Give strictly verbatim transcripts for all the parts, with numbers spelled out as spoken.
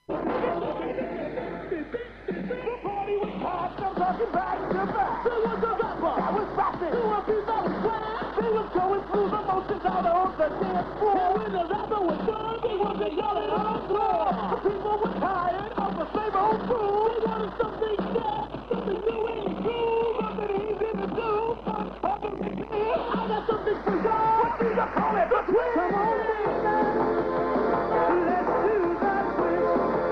The party was packed, I'm talking back to back. There was a rapper, I was rapping. There was people, I was glad. They was going through the motions out on the dance floor. And when the rapper was done, they wasn't yelling on the floor. The people were tired of the same old food. They wanted something new, something new and true. Nothing easy to do. I'm talking to you. I got something for you. What do you call it? The twist. Come on, man. Let's do that twist.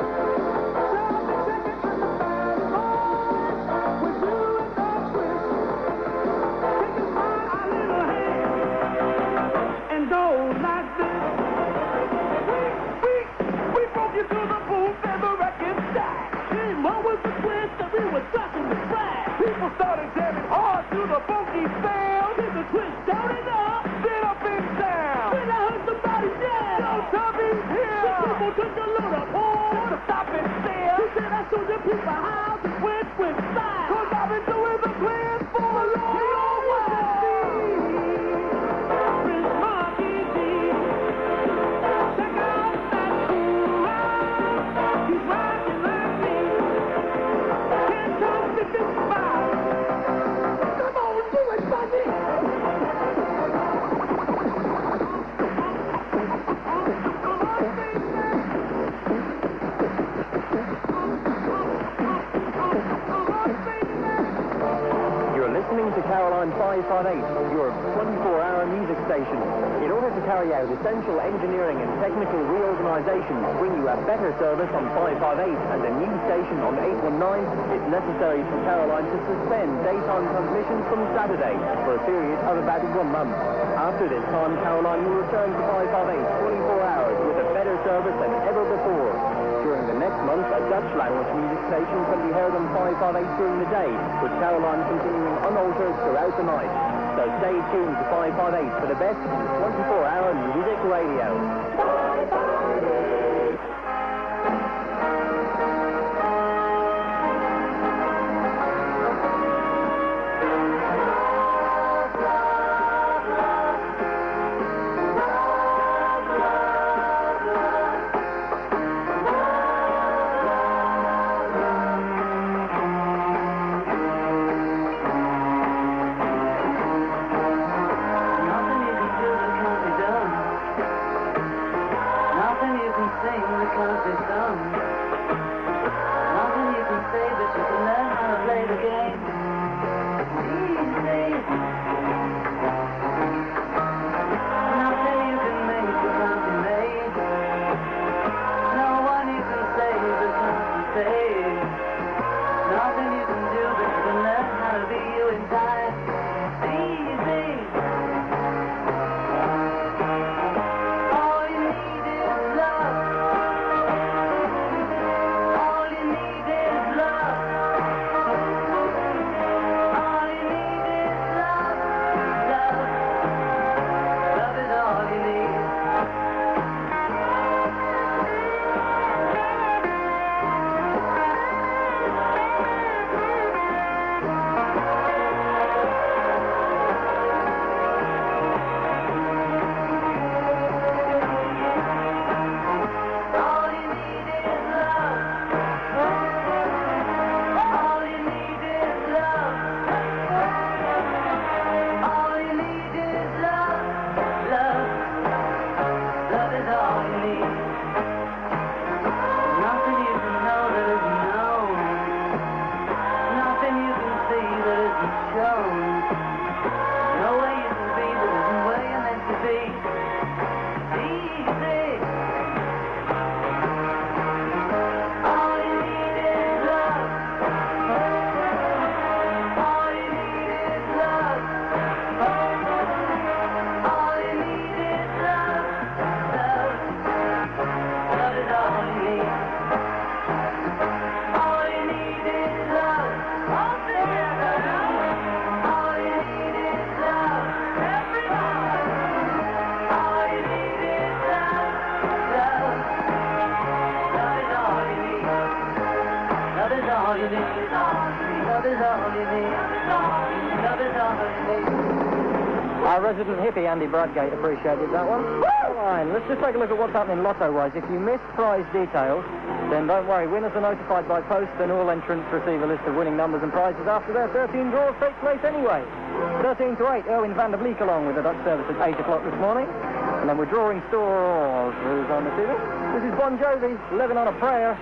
People started jamming hard to the funky sound. Hit the twist down and up, then up and down. Then I heard somebody yell, "Yo, Tommy's here!" The people took a load of horn just to stop and stare. He said, "I showed the people how to twist with style. 'Cause I've been doing the twist for a long while." Prince Monkey D, check out that cool ride. He's rocking like me. Can't touch the fifty-five. Listening to Caroline five five eight, your twenty-four hour music station. In order to carry out essential engineering and technical reorganization to bring you a better service on five five eight and a new station on eight one nine, it's necessary for Caroline to suspend daytime transmissions from Saturday for a period of about one month. After this time, Caroline will return to five five eight twenty-four hours with a better service than ever before. During the next month, a Dutch language music station can be heard on five five eight during the day, with Caroline continuing unaltered throughout the night. So stay tuned to five five eight for the best in twenty-four hour music radio. five five eight. Our resident hippie, Andy Bradgate, appreciated that one. nine. Let's just take a look at what's happening lotto-wise. If you missed prize details, then don't worry. Winners are notified by post, and all entrants receive a list of winning numbers and prizes after their thirteen draws take place anyway. thirteen to eight, Erwin van der Bleek along with the Dutch service at eight o'clock this morning. And then we're drawing stores. Who's on the T V? This is Bon Jovi, Living on a Prayer.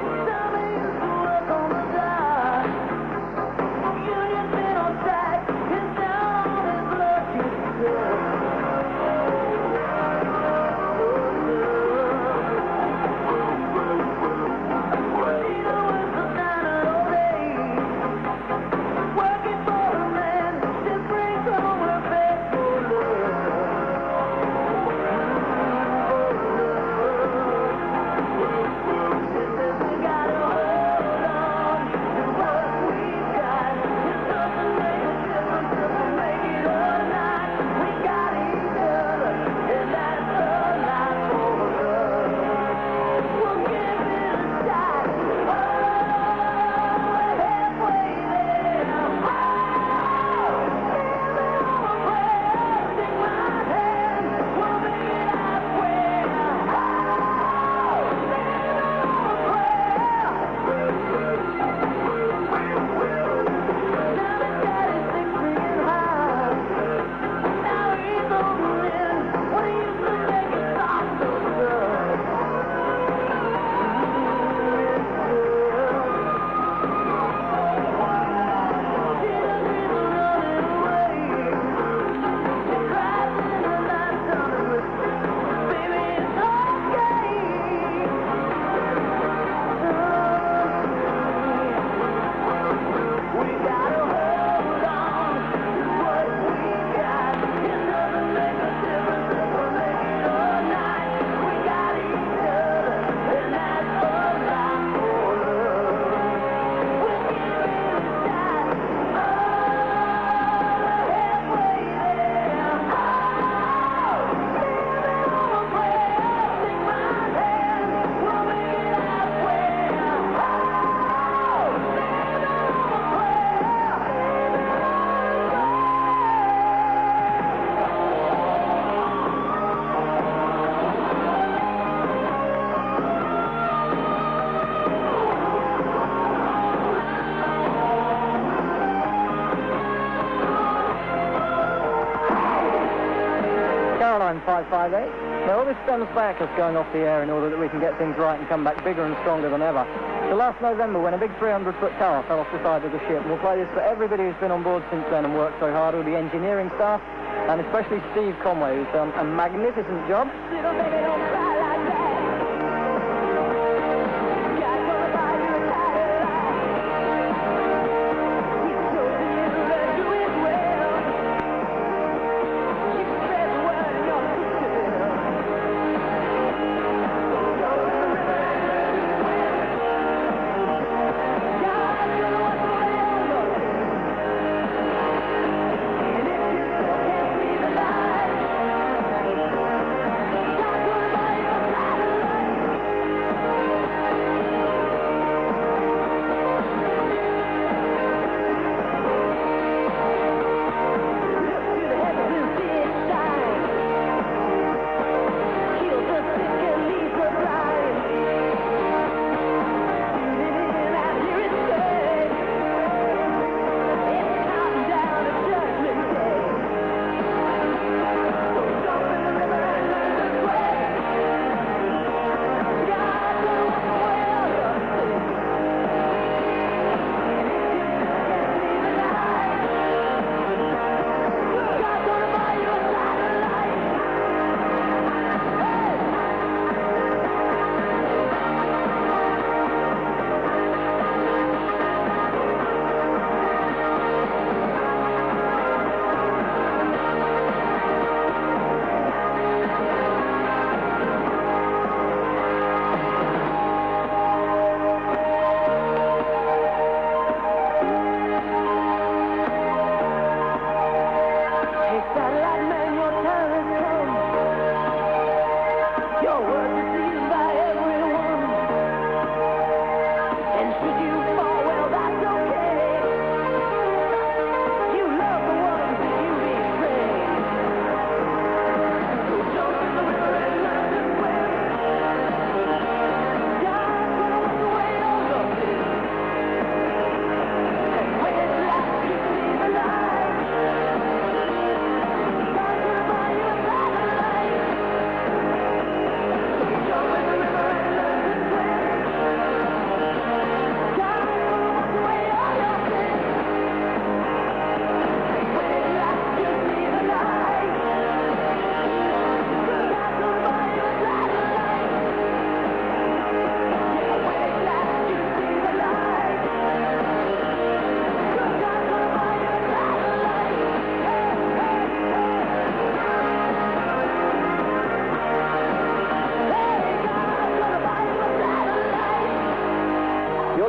five five eight. Now all this stems back us going off the air in order that we can get things right and come back bigger and stronger than ever. So last November when a big three hundred foot tower fell off the side of the ship, and we'll play this for everybody who's been on board since then and worked so hard, all the engineering staff, and especially Steve Conway, who's done a magnificent job. Little baby, don't cry like that. God gonna buy you a Cadillac. He's chosen you to do it well. You spread the word in your sister. Go to the river and learn to swim. God's gonna watch the way on your head. And if you still can't see the light, God's gonna buy you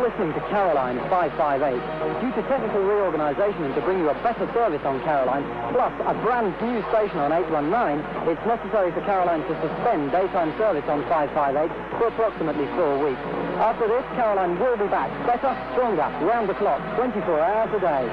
listening to Caroline five five eight. Due to technical reorganisation and to bring you a better service on Caroline, plus a brand new station on eight one nine, it's necessary for Caroline to suspend daytime service on five five eight for approximately four weeks. After this, Caroline will be back, better, stronger, round the clock, twenty-four hours a day.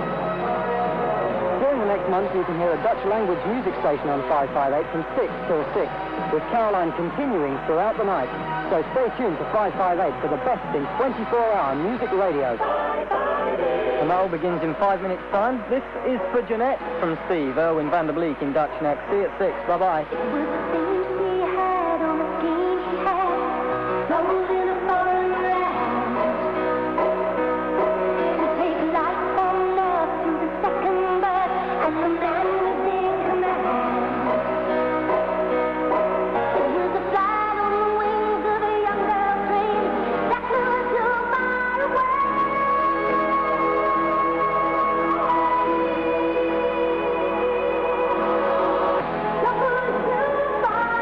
During the next month, you can hear a Dutch language music station on five five eight from six till six, with Caroline continuing throughout the night. So stay tuned to five five eight for the best in twenty-four hour music radio. The mail begins in five minutes' time. This is for Jeanette from Steve, Erwin van der Bleek in Dutch next. See you at six. Bye-bye. Bye.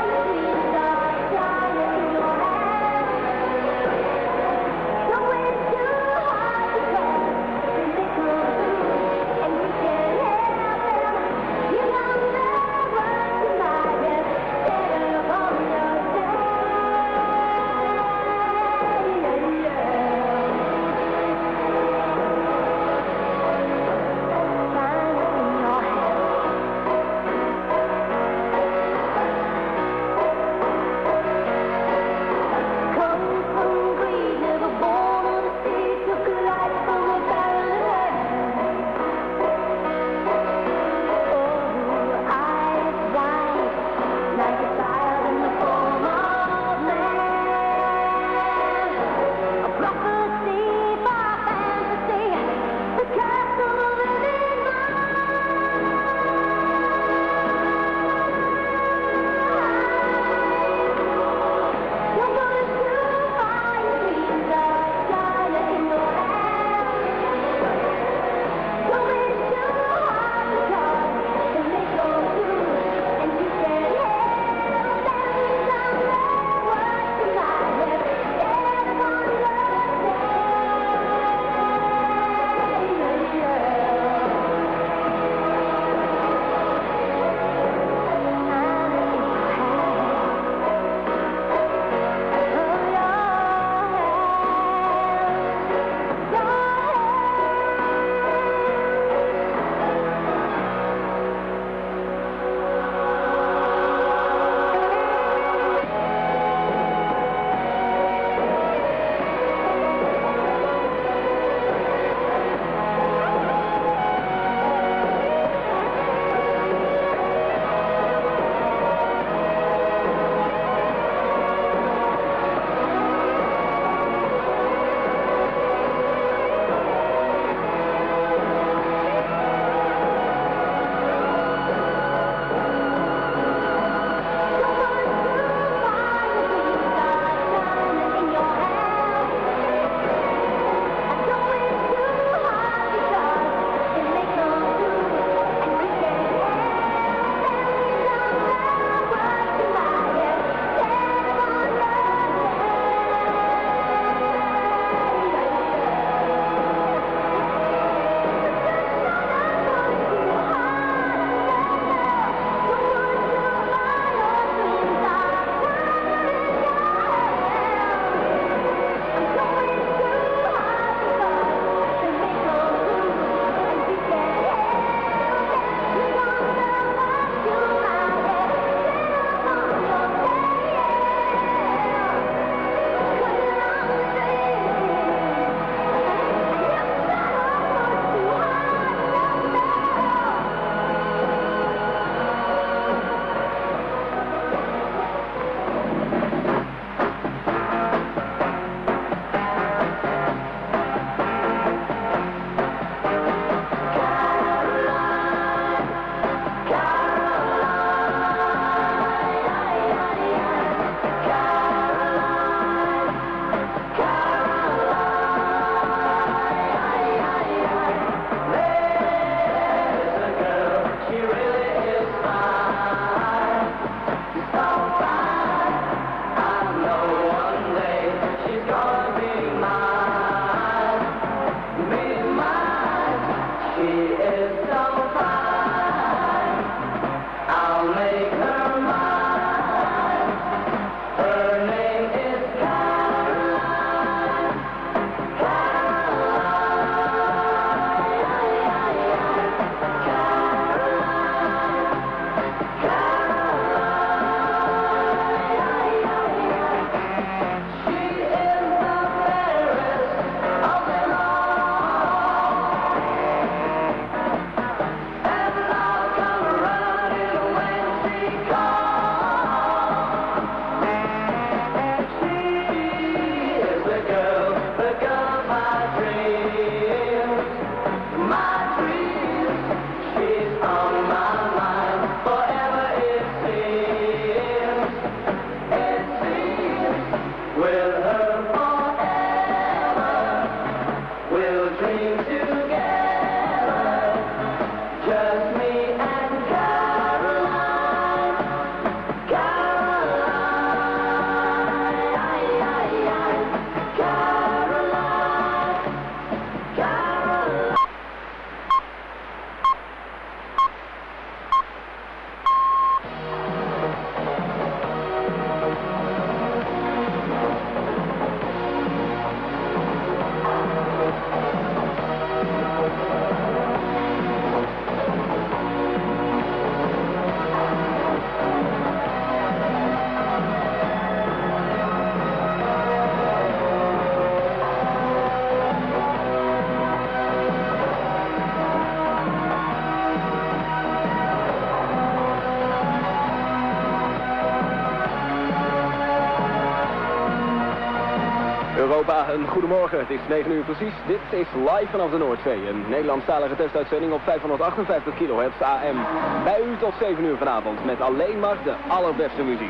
Europa, een goedemorgen. Het is negen uur precies. Dit is live vanaf de Noordzee. Een Nederlandstalige testuitzending op vijfhonderdachtenvijftig kilohertz A M. Bij u tot zeven uur vanavond met alleen maar de allerbeste muziek.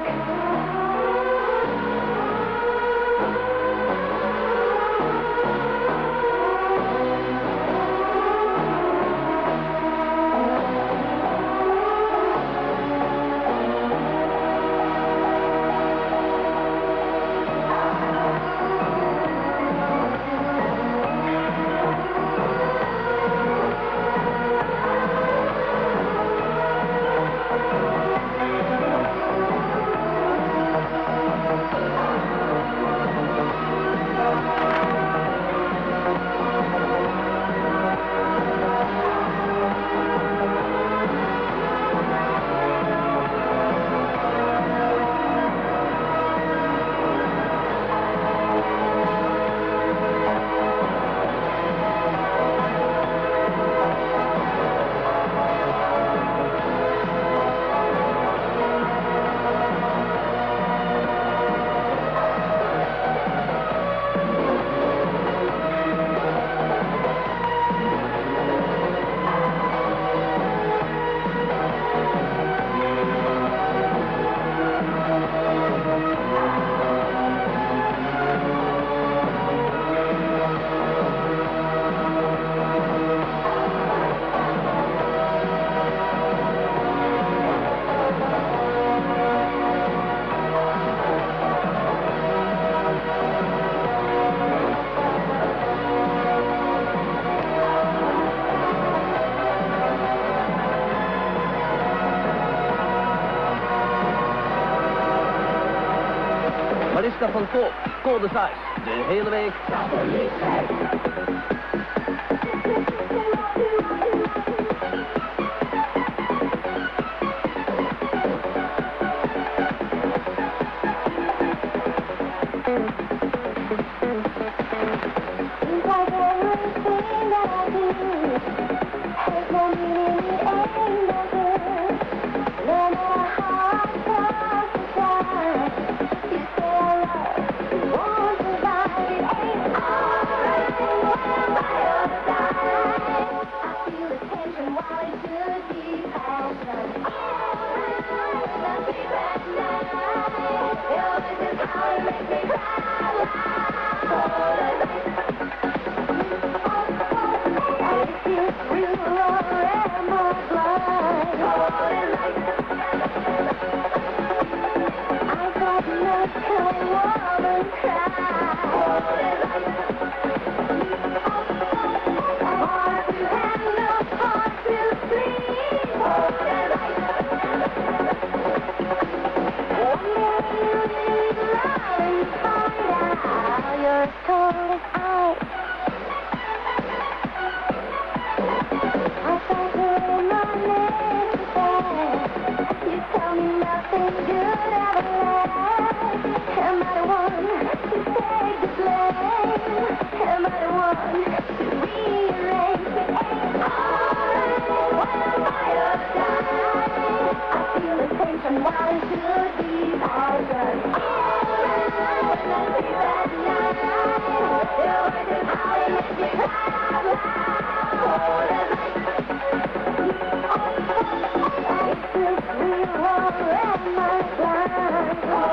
Mariska van Koop, Code vijf, de hele week.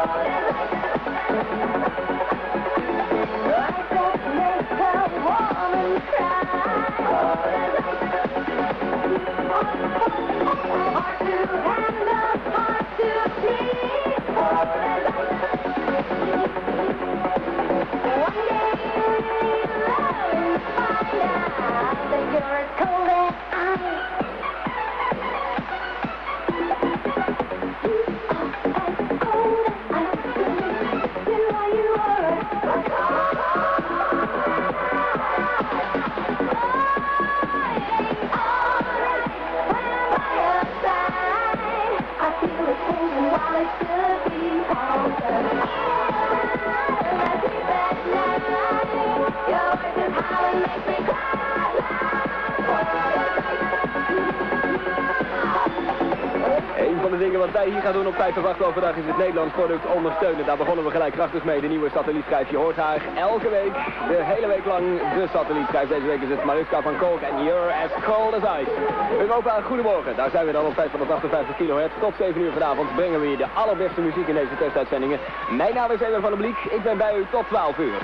Like that makes her warm. wat wij hier gaan doen op vijf of acht overdag is het Nederlands product ondersteunen. Daar begonnen we gelijk krachtig mee. De nieuwe satellietschijf. Je hoort haar elke week, de hele week lang, de satellietschijf. Deze week is het Mariska van Kolk en You're as Cold as Ice. Europa, goedemorgen. Daar zijn we dan op vijfhonderdachtenvijftig kilohertz. Tot zeven uur vanavond brengen we je de allerbeste muziek in deze testuitzendingen. Mijn naam is Ewer van der Bliek. Ik ben bij u tot twaalf uur.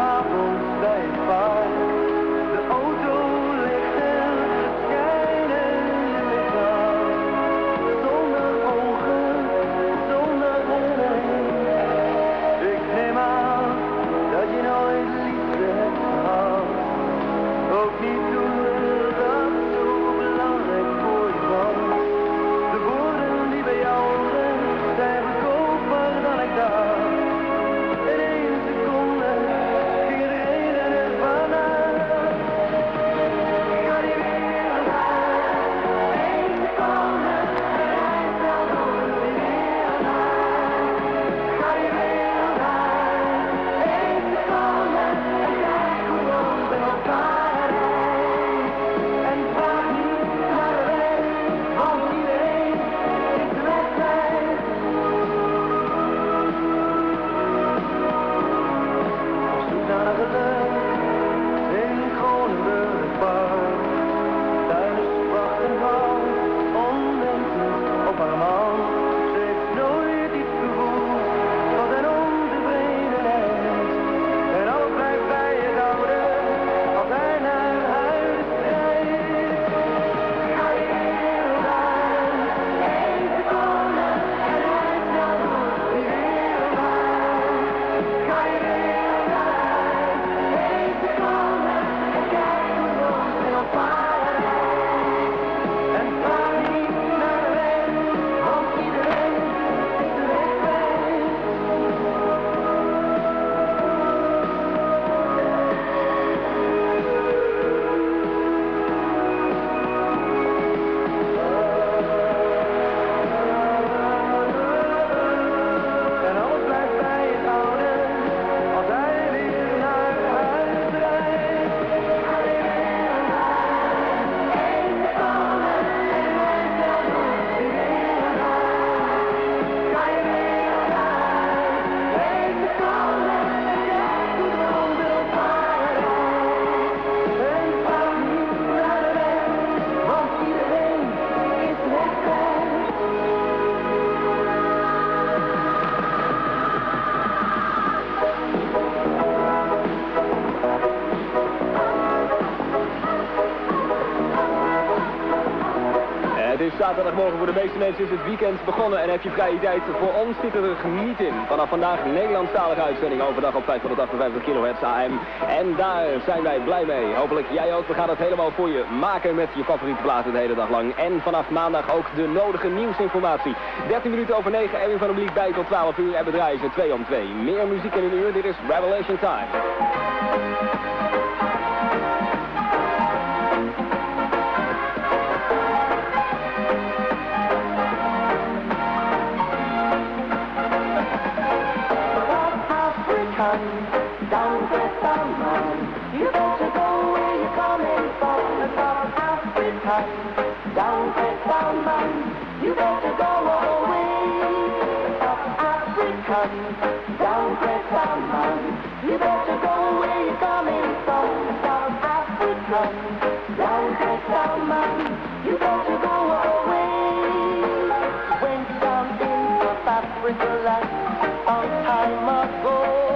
s'avonds bij het paard. De auto ligt en schijnen. Zaterdagmorgen voor de meeste mensen is het weekend begonnen en heb je vrije tijd. Voor ons zit er niet in. Vanaf vandaag een Nederlandstalige uitzending overdag op vijfhonderdachtenvijftig kilohertz A M. En daar zijn wij blij mee. Hopelijk jij ook. We gaan het helemaal voor je maken met je favoriete platen de hele dag lang. En vanaf maandag ook de nodige nieuwsinformatie. dertien minuten over negen, Erwin van der Bliek bij tot twaalf uur en we draaien ze twee om twee. Meer muziek in een uur, dit is Revelation Time. Down with some man, you better go where you're coming from. South Africa. Down with some man, you better go away. South Africa. Down with some man, you better go where you're coming from. South Africa. Down with some man, you better go away. Went down in South Africa like some time ago.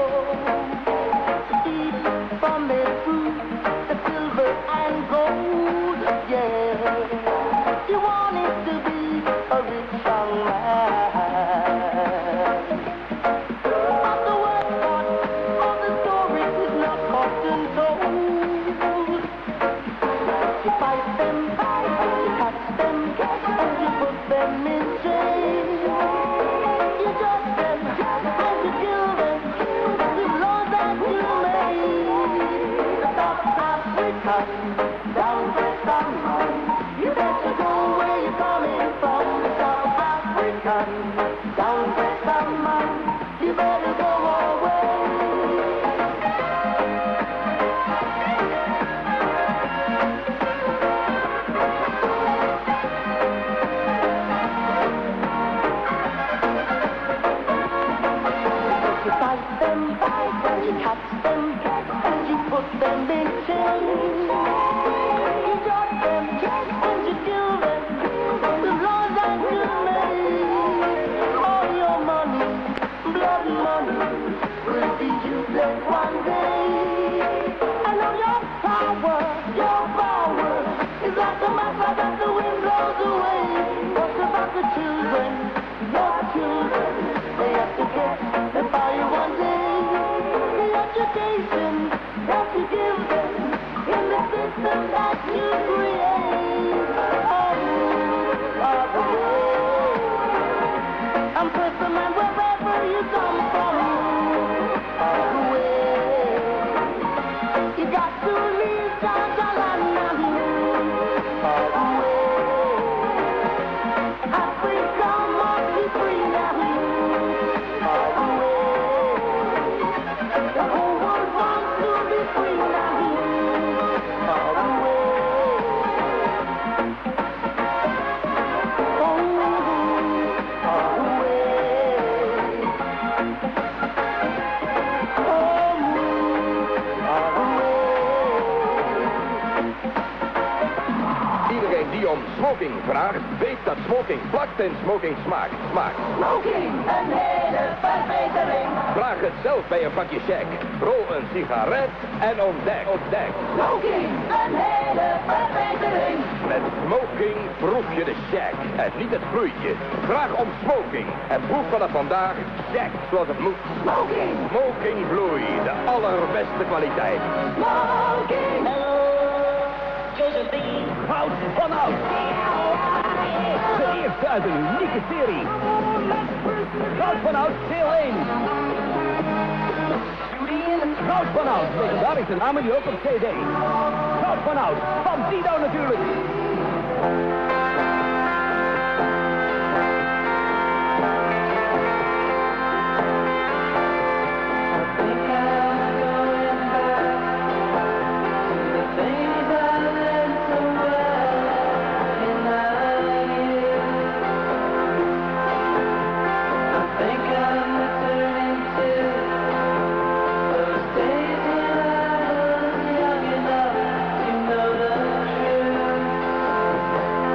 Smoking vraagt, weet dat smoking plakt en smoking smaakt. Smaakt. Smoking, een hele verbetering. Vraag het zelf bij een pakje check. Rol een sigaret en ontdek, ontdek. Smoking, een hele verbetering. Met smoking proef je de check en niet het vloeitje. Vraag om smoking en proef vanaf vandaag check zoals het moet. Smoking. Smoking bloei, de allerbeste kwaliteit. Smoking. Hout van Oud. De eerste uit een unieke serie. Hout van Oud, deel één. Hout van Oud, legendarische namen die ook op C D. Hout van Oud, van Dido natuurlijk. Young enough to know the truth.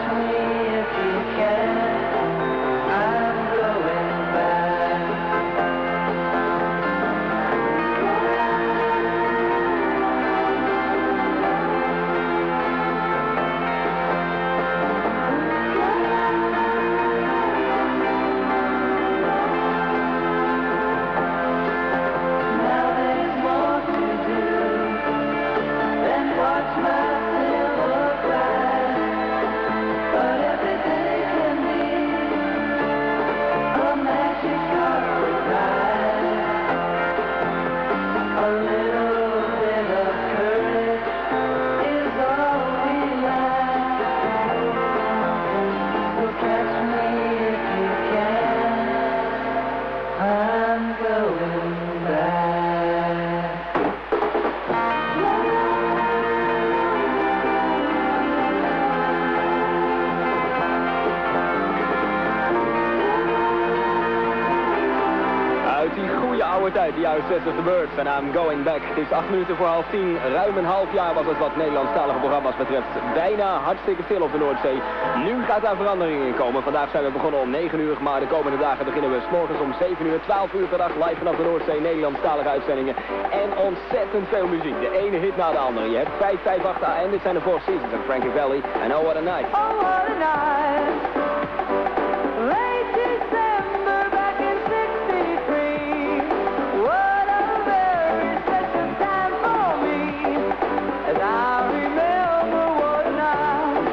Tijd, de jaren zestig The Birds en I'm Going Back. Het is acht minuten voor half tien. Ruim een half jaar was het wat Nederlandstalige programma's betreft. Bijna hartstikke stil op de Noordzee. Nu gaat daar verandering in komen. Vandaag zijn we begonnen om negen uur, maar de komende dagen beginnen we 's morgens om zeven uur, twaalf uur per dag live vanaf de Noordzee. Nederlandstalige uitzendingen. En ontzettend veel muziek. De ene hit na de andere. Je hebt vijf vijf acht A en dit zijn de Four Seasons en Frankie Valli. En Oh What a Night. Oh, what a night. Late December back in sixty-three. What a very special time for me. As I remember what a night.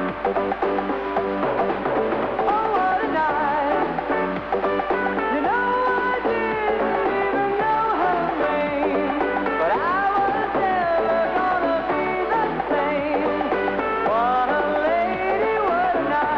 Oh, what a night. You know I didn't even know her name. But I was never gonna be the same. What a lady, what a night.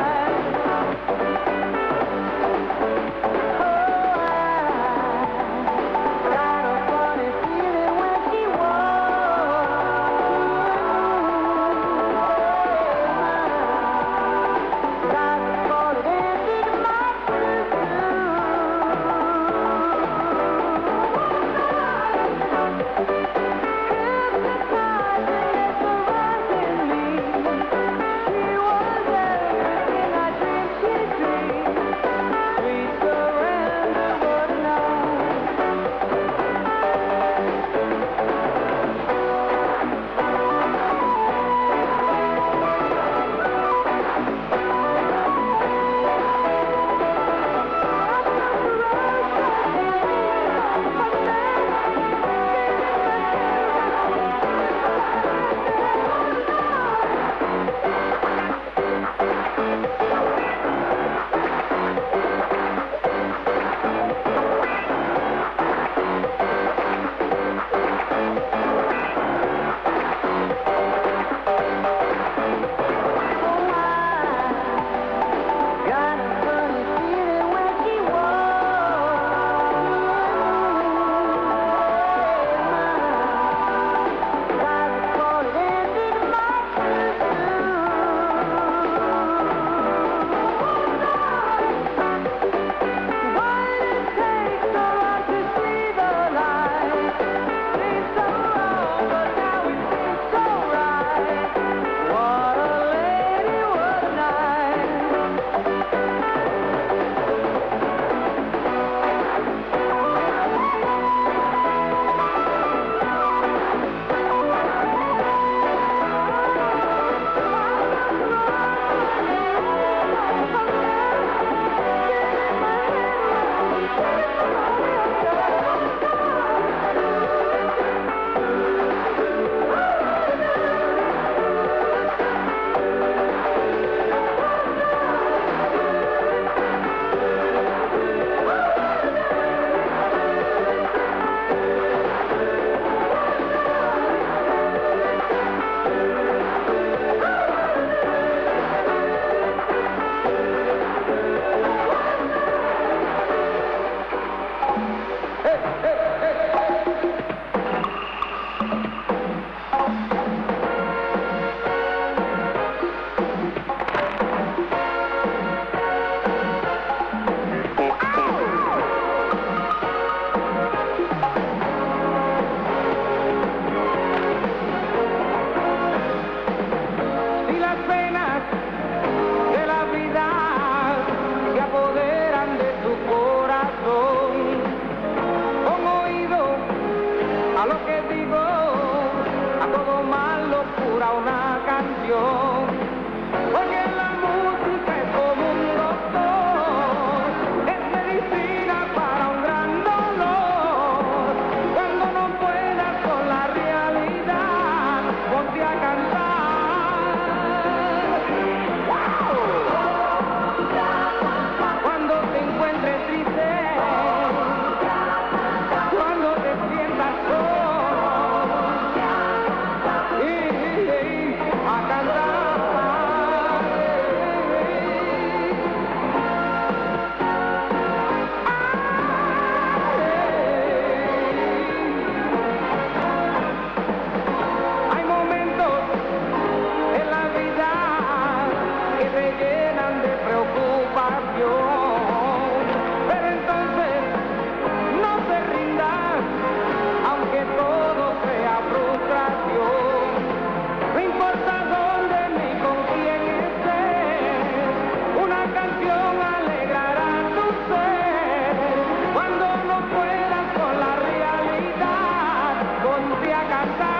llenan de preocupación. Pero entonces no te rindas, aunque todo sea frustración. No importa dónde ni con quién estés, una canción alegrará tu ser. Cuando no puedas con la realidad, ponte a cantar.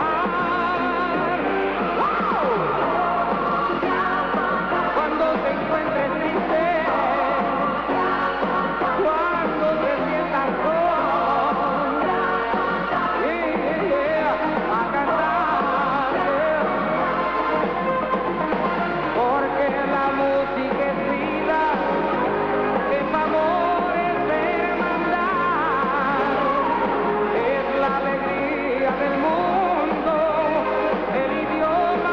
Cuando te encuentres triste, cuando te sientas solo, yeah, yeah, a cantar. Porque la música es vida, es amor, es hermandad, es la alegría del mundo, el idioma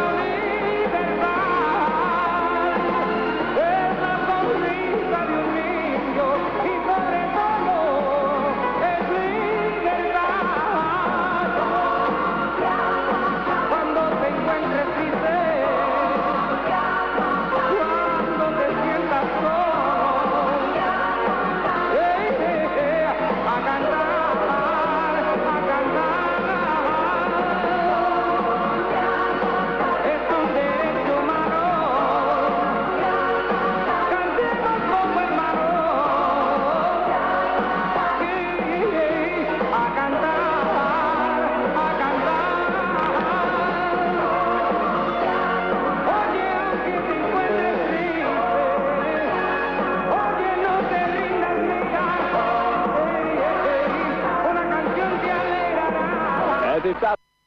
universal, es la sonrisa de un niño y sobre todo es libertad. Cuando te encuentres triste, cuando te sientas solo, eh, eh, eh, a cantar, a cantar. Es un derecho humano, cantemos como hermanos, sí, a cantar, a cantar. Oye, aunque te encuentres triste, oye, no te rindas, mira, ey, ey, ey, una canción te alegrará. Het is